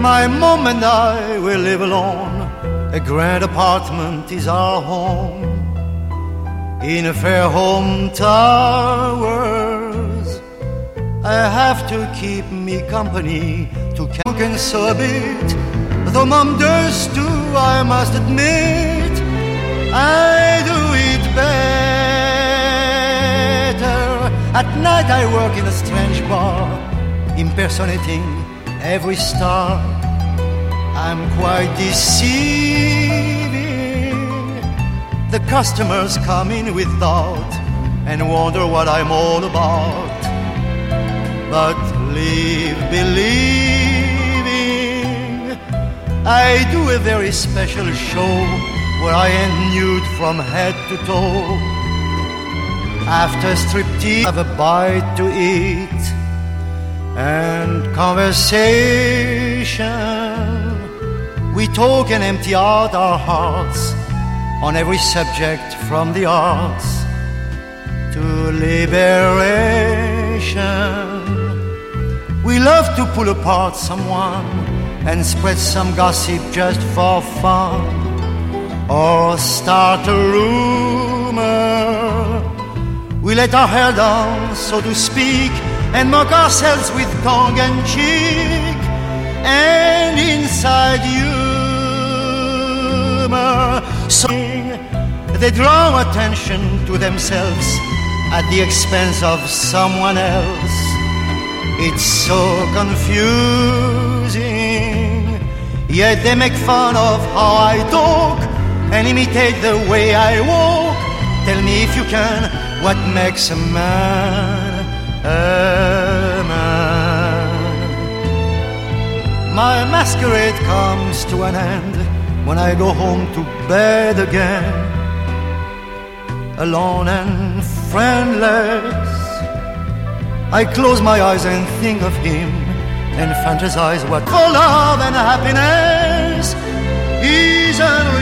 My mom and I will live alone. A grand apartment is our home. In a fair home towers, I have to keep me company to cook and sew a bit. Though mom does too, I must admit, I do it better. At night I work in a strange bar, impersonating every star. I'm quite deceiving. The customers come in with doubt and wonder what I'm all about. But live believing, I do a very special show where I am nude from head to toe. After striptease, I have a bite to eat and conversation. We talk and empty out our hearts on every subject from the arts to liberation. We love to pull apart someone and spread some gossip just for fun, or start a rumor. We let our hair down, so to speak, and mock ourselves with tongue and cheek, and inside humor. So they draw attention to themselves at the expense of someone else. It's so confusing, yet they make fun of how I talk and imitate the way I walk. Tell me if you can, what makes a man a man? My masquerade comes to an end when I go home to bed again, alone and friendless. I close my eyes and think of him and fantasize what for love and happiness is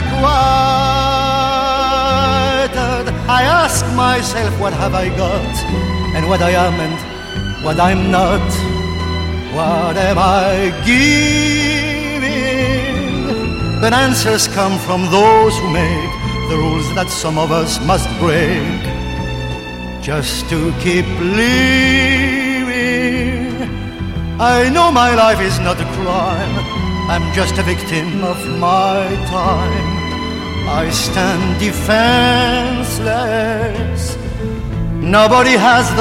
unrequited. I ask myself, what have I got, and what I am and what I'm not? What am I giving? But answers come from those who make the rules that some of us must break just to keep living. I know my life is not a crime, I'm just a victim of my time. I stand defenseless. Nobody has the